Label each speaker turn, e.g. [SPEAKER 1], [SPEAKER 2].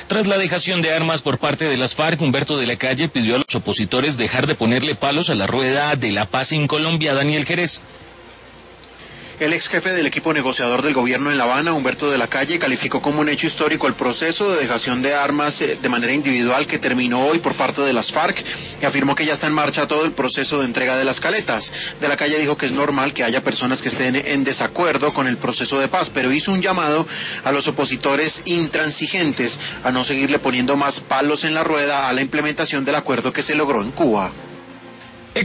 [SPEAKER 1] Tras la dejación de armas por parte de las FARC, Humberto de la Calle pidió a los opositores dejar de ponerle palos a la rueda de la paz en Colombia. Daniel Jerez.
[SPEAKER 2] El ex jefe del equipo negociador del gobierno en La Habana, Humberto de la Calle, calificó como un hecho histórico el proceso de dejación de armas de manera individual que terminó hoy por parte de las FARC y afirmó que ya está en marcha todo el proceso de entrega de las caletas. De la Calle dijo que es normal que haya personas que estén en desacuerdo con el proceso de paz, pero hizo un llamado a los opositores intransigentes a no seguirle poniendo más palos en la rueda a la implementación del acuerdo que se logró en Cuba.